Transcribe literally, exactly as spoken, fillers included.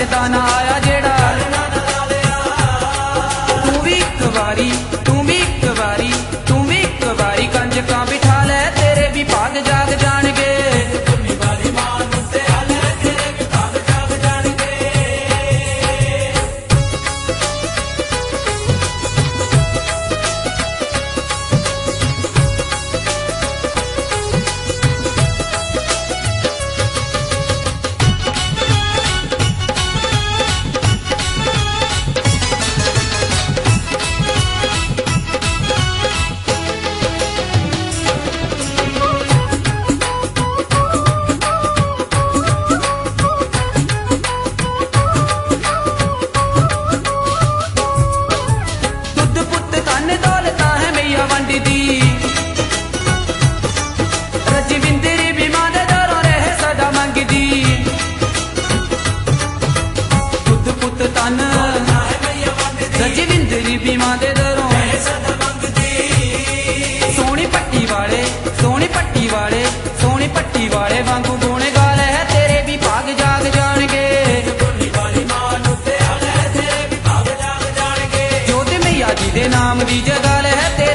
दा ना आया जेड़ा तू भी एक बारी तू भी एक बारी तू भी एक बारी कंजकां बिठा ले तेरे भी भाग जाग जाणगे। रजविंदरी भी मां दे दरों रहे सदा मंगदी दुध पुत तन रजविंदरी भी मां दे दरों सोनी पट्टी वाले सोनी पट्टी वाले सोनी पट्टी वाले वांगू गुण गाल है तेरे भी भाग जाग जाणगे। जोत मैया जी दे नाम दी जगाल है